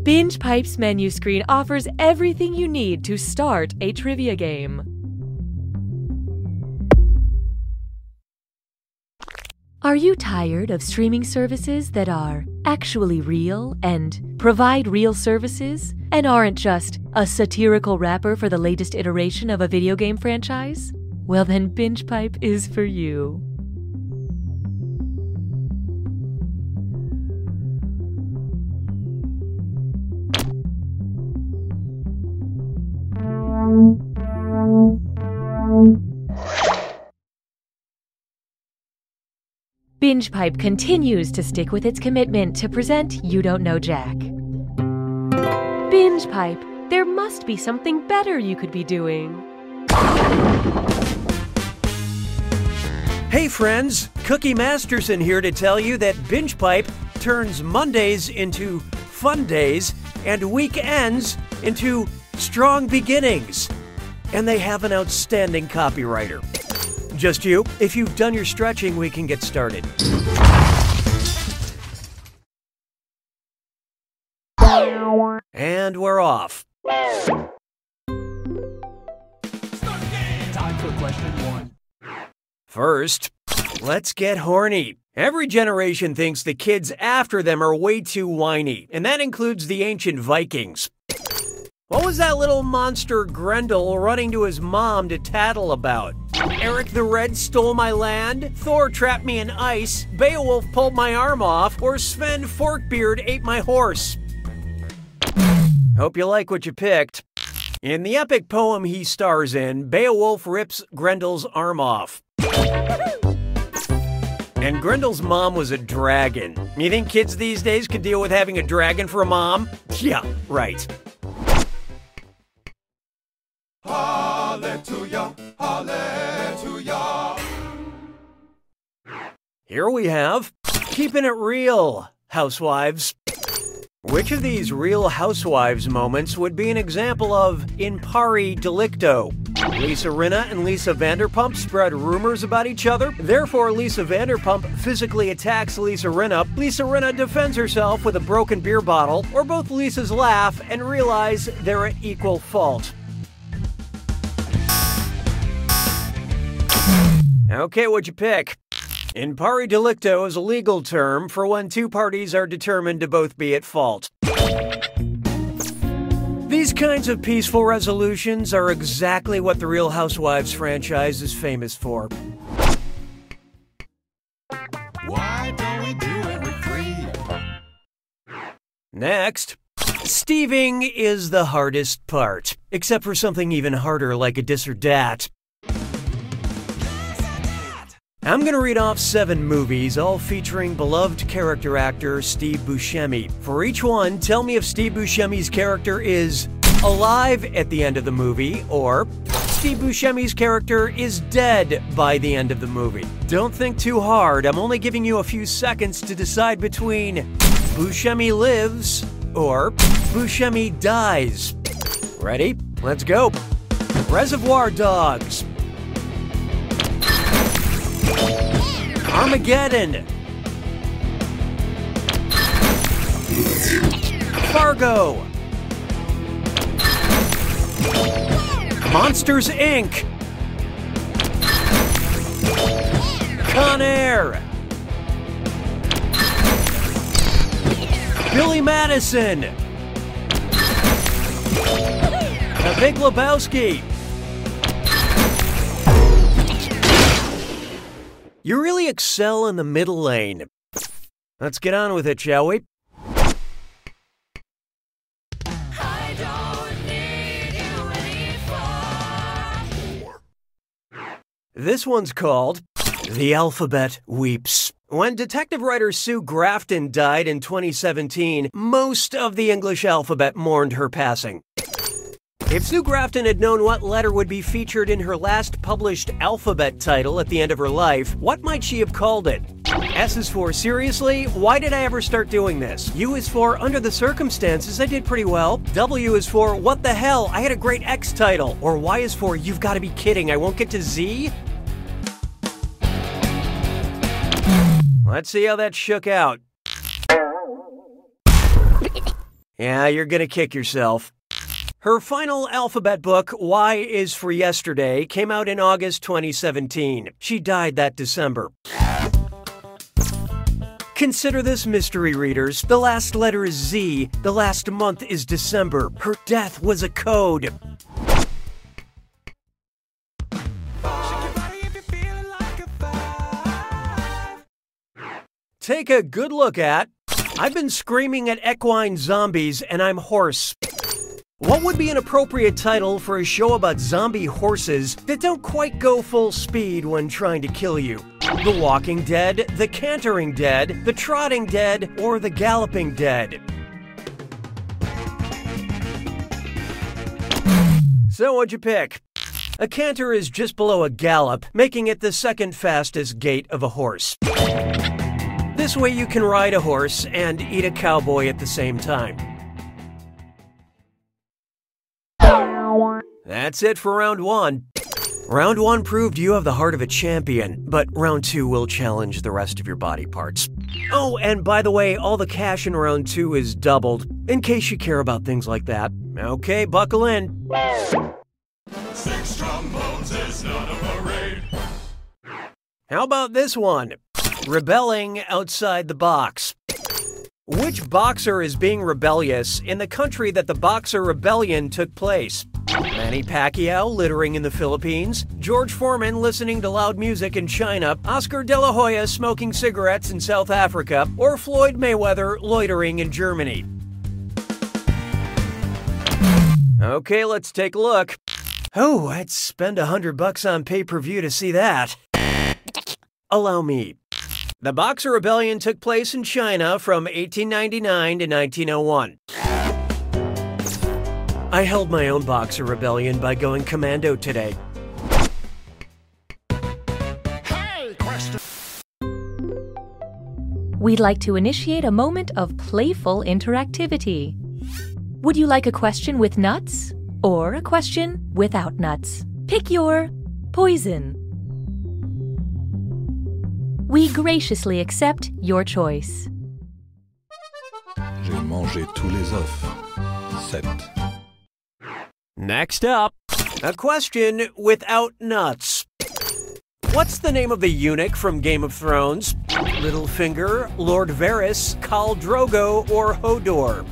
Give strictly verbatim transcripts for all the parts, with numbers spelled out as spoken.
Binge Pipe's menu screen offers everything you need to start a trivia game. Are you tired of streaming services that are actually real and provide real services and aren't just a satirical wrapper for the latest iteration of a video game franchise? Well, then Binge Pipe is for you. Binge Pipe continues to stick with its commitment to present You Don't Know Jack. Binge Pipe, there must be something better you could be doing. Hey friends, Cookie Masterson here to tell you that Binge Pipe turns Mondays into fun days and weekends into strong beginnings. And they have an outstanding copywriter. Just you. If you've done your stretching, we can get started. And we're off. Time for question one. First, let's get horny. Every generation thinks the kids after them are way too whiny, and that includes the ancient Vikings. What was that little monster Grendel running to his mom to tattle about? Eric the Red stole my land, Thor trapped me in ice, Beowulf pulled my arm off, or Sven Forkbeard ate my horse. Hope you like what you picked. In the epic poem he stars in, Beowulf rips Grendel's arm off. And Grendel's mom was a dragon. You think kids these days could deal with having a dragon for a mom? Yeah, right. Hallelujah, hallelujah. Here we have Keeping It Real, Housewives. Which of these Real Housewives moments would be an example of in pari delicto? Lisa Rinna and Lisa Vanderpump spread rumors about each other. Therefore, Lisa Vanderpump physically attacks Lisa Rinna. Lisa Rinna defends herself with a broken beer bottle. Or both Lisas laugh and realize they're at equal fault. Okay, what'd you pick? In pari delicto is a legal term for when two parties are determined to both be at fault. These kinds of peaceful resolutions are exactly what the Real Housewives franchise is famous for. Why don't we do it with three? Next, Steving is the hardest part, except for something even harder like a dis or dat. I'm going to read off seven movies, all featuring beloved character actor Steve Buscemi. For each one, tell me if Steve Buscemi's character is alive at the end of the movie, or Steve Buscemi's character is dead by the end of the movie. Don't think too hard, I'm only giving you a few seconds to decide between Buscemi lives or Buscemi dies. Ready? Let's go. Reservoir Dogs. Armageddon. Fargo. Monsters, Incorporated. Con Air. Billy Madison. The Big Lebowski. You really excel in the middle lane. Let's get on with it, shall we? I don't need you anymore. This one's called The Alphabet Weeps. When detective writer Sue Grafton died in twenty seventeen, most of the English alphabet mourned her passing. If Sue Grafton had known what letter would be featured in her last published alphabet title at the end of her life, what might she have called it? S is for seriously, why did I ever start doing this? U is for under the circumstances, I did pretty well. W is for what the hell, I had a great X title. Or Y is for you've got to be kidding, I won't get to Z? Let's see how that shook out. Yeah, you're gonna kick yourself. Her final alphabet book, Y is for Yesterday, came out in August twenty seventeen. She died that December. Consider this, mystery readers. The last letter is Z. The last month is December. Her death was a code. Take a good look at... I've been screaming at equine zombies and I'm hoarse. What would be an appropriate title for a show about zombie horses that don't quite go full speed when trying to kill you? The Walking Dead, The Cantering Dead, The Trotting Dead, or The Galloping Dead? So what'd you pick? A canter is just below a gallop, making it the second fastest gait of a horse. This way you can ride a horse and eat a cowboy at the same time. That's it for round one. Round one proved you have the heart of a champion, but round two will challenge the rest of your body parts. Oh, and by the way, all the cash in round two is doubled, in case you care about things like that. Okay, buckle in. Six trombones is not a parade. How about this one? Rebelling outside the box. Which boxer is being rebellious in the country that the Boxer Rebellion took place? Manny Pacquiao littering in the Philippines, George Foreman listening to loud music in China, Oscar De La Hoya smoking cigarettes in South Africa, or Floyd Mayweather loitering in Germany? Okay, let's take a look. Oh, I'd spend a hundred bucks on pay-per-view to see that. Allow me. The Boxer Rebellion took place in China from eighteen ninety-nine to nineteen oh one. I held my own Boxer Rebellion by going commando today. Hey, question. We'd like to initiate a moment of playful interactivity. Would you like a question with nuts or a question without nuts? Pick your poison. We graciously accept your choice. J'ai mangé tous les œufs. Sept. Next up, a question without nuts. What's the name of the eunuch from Game of Thrones? Littlefinger, Lord Varys, Khal Drogo, or Hodor?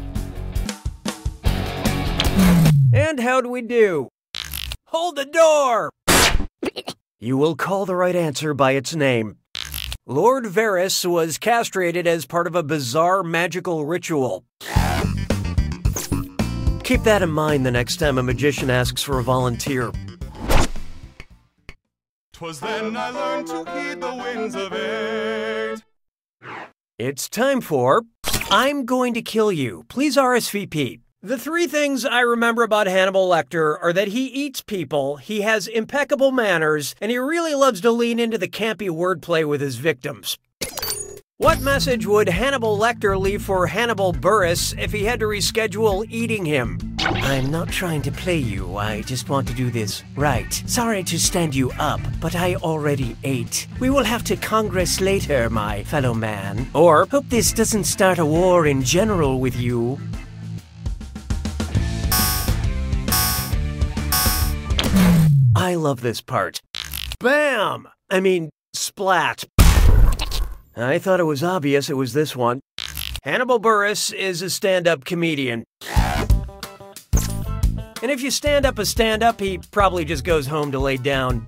And how do we do? Hold the door! You will call the right answer by its name. Lord Varys was castrated as part of a bizarre magical ritual. Keep that in mind the next time a magician asks for a volunteer. 'Twas then I learned to heed the winds of eight. It's time for I'm Going to Kill You. Please R S V P. The three things I remember about Hannibal Lecter are that he eats people, he has impeccable manners, and he really loves to lean into the campy wordplay with his victims. What message would Hannibal Lecter leave for Hannibal Buress if he had to reschedule eating him? I'm not trying to play you, I just want to do this right. Sorry to stand you up, but I already ate. We will have to Congress later, my fellow man. Or, hope this doesn't start a war in general with you. I love this part. Bam! I mean, splat. I thought it was obvious it was this one. Hannibal Buress is a stand-up comedian. And if you stand up a stand-up, he probably just goes home to lay down.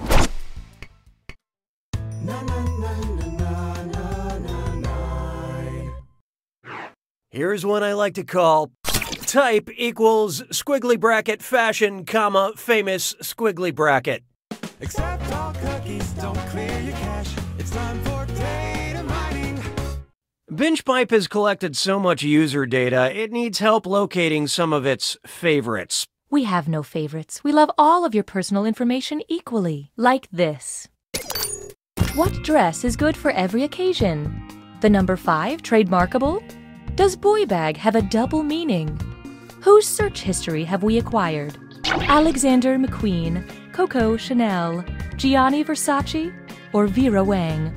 Here's one I like to call type equals squiggly bracket fashion, comma, famous squiggly bracket. Accept all cookies, don't clear your cache. It's time for data mining. BingePipe has collected so much user data, it needs help locating some of its favorites. We have no favorites. We love all of your personal information equally. Like this. What dress is good for every occasion? The number five trademarkable? Does boy bag have a double meaning? Whose search history have we acquired? Alexander McQueen, Coco Chanel, Gianni Versace, or Vera Wang?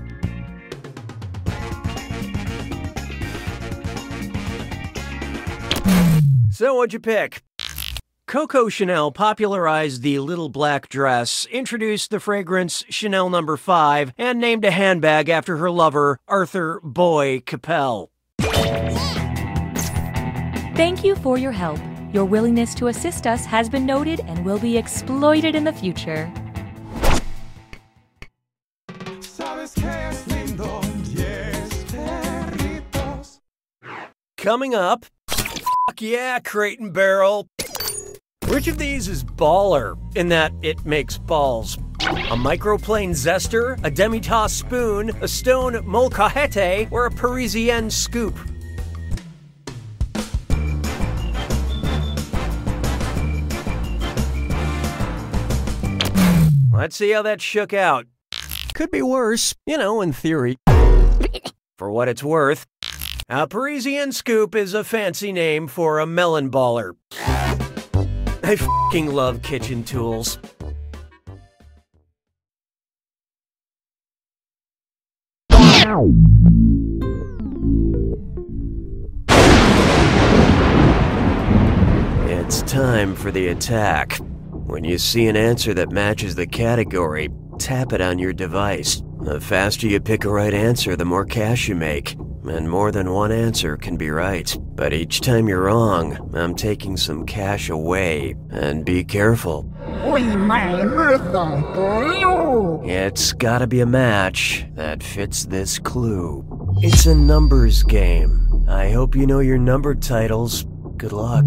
So what'd you pick? Coco Chanel popularized the little black dress, introduced the fragrance Chanel number five, and named a handbag after her lover, Arthur Boy Capel. Thank you for your help. Your willingness to assist us has been noted and will be exploited in the future. Sabes que es lindo, yes, perritos. Coming up, fuck yeah, Crate and Barrel. Which of these is baller in that it makes balls? A microplane zester, a demi-tasse spoon, a stone molcajete, or a Parisienne scoop? Let's see how that shook out. Could be worse, you know, in theory. For what it's worth, a Parisienne scoop is a fancy name for a melon baller. I f***ing love kitchen tools. It's time for the attack. When you see an answer that matches the category, tap it on your device. The faster you pick a right answer, the more cash you make. And more than one answer can be right. But each time you're wrong, I'm taking some cash away. And be careful. It's gotta be a match that fits this clue. It's a numbers game. I hope you know your number titles. Good luck.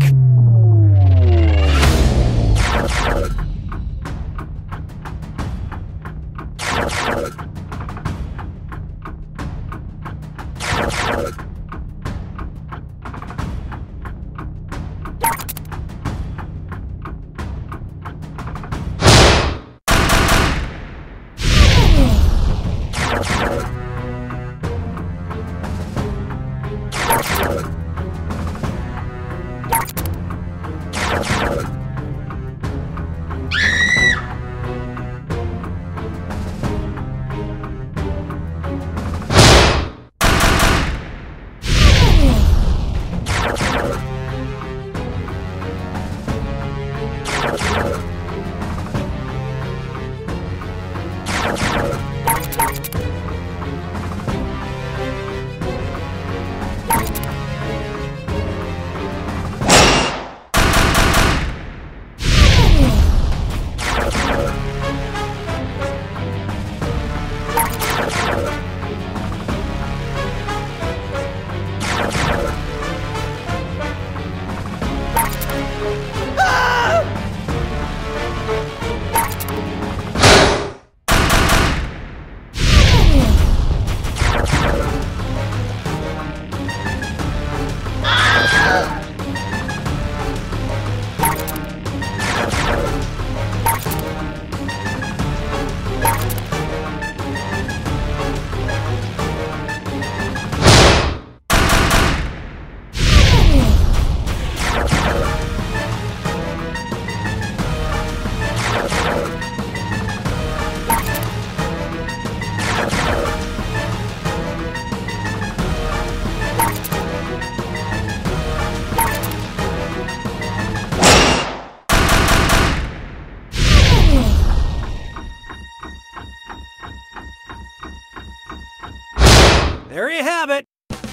There you have it.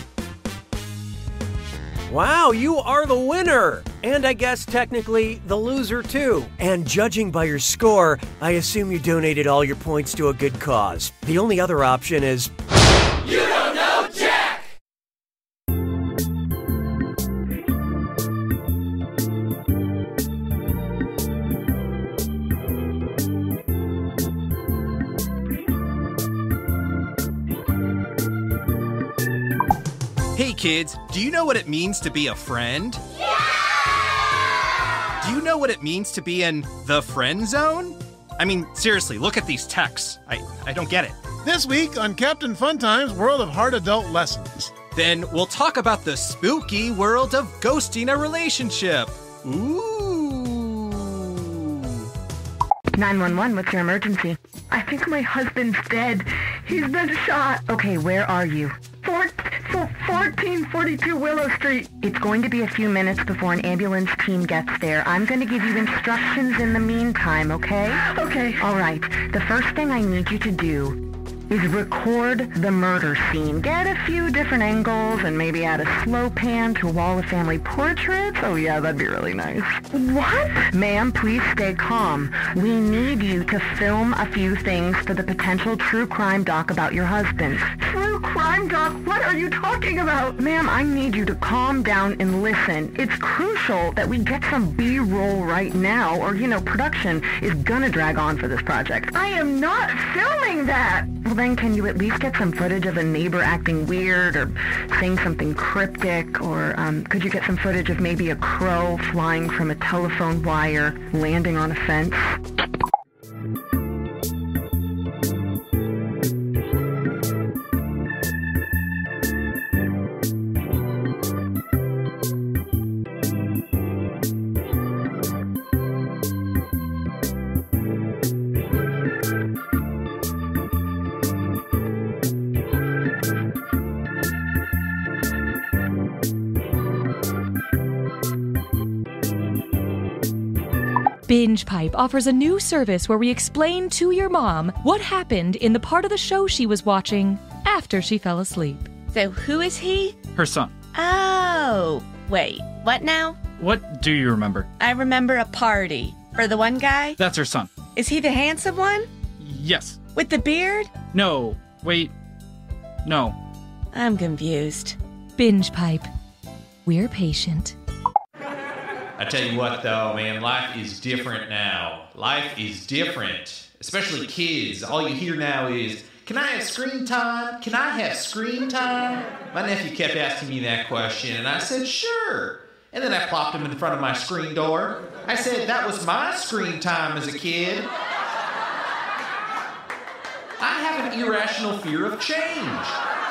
Wow, you are the winner! And I guess technically the loser too. And judging by your score, I assume you donated all your points to a good cause. The only other option is... You don't know Jack! Hey kids, do you know what it means to be a friend? Yeah! Do you know what it means to be in the friend zone? I mean, seriously, look at these texts. I, I don't get it. This week on Captain Funtime's World of Hard Adult Lessons. Then we'll talk about the spooky world of ghosting a relationship. Ooh. nine one one, what's your emergency? I think my husband's dead. He's been shot. Okay, where are you? Fort, Fort, fourteen forty-two Willow Street. It's going to be a few minutes before an ambulance team gets there. I'm going to give you instructions in the meantime, okay? Okay. All right. The first thing I need you to do is record the murder scene. Get a few different angles and maybe add a slow pan to a wall of family portraits. Oh yeah, that'd be really nice. What? Ma'am, please stay calm. We need you to film a few things for the potential true crime doc about your husband. True crime doc? What are you talking about? Ma'am, I need you to calm down and listen. It's crucial that we get some B-roll right now, or, you know, production is gonna drag on for this project. I am not filming that! Well, then can you at least get some footage of a neighbor acting weird or saying something cryptic? Or um, could you get some footage of maybe a crow flying from a telephone wire, landing on a fence? Binge Pipe offers a new service where we explain to your mom what happened in the part of the show she was watching after she fell asleep. So who is he? Her son. Oh, wait, what now? What do you remember? I remember a party. For the one guy? That's her son. Is he the handsome one? Yes. With the beard? No, wait. No. I'm confused. Binge Pipe. We're patient. I tell you what, though, man, life is different now. Life is different, especially kids. All you hear now is, can I have screen time? Can I have screen time? My nephew kept asking me that question, and I said, sure. And then I plopped him in front of my screen door. I said, that was my screen time as a kid. I have an irrational fear of change.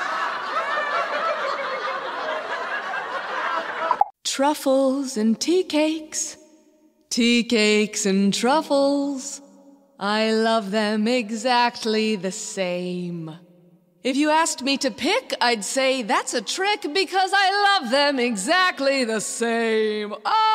Truffles and tea cakes, tea cakes and truffles. I love them exactly the same. If you asked me to pick, I'd say that's a trick because I love them exactly the same. Oh!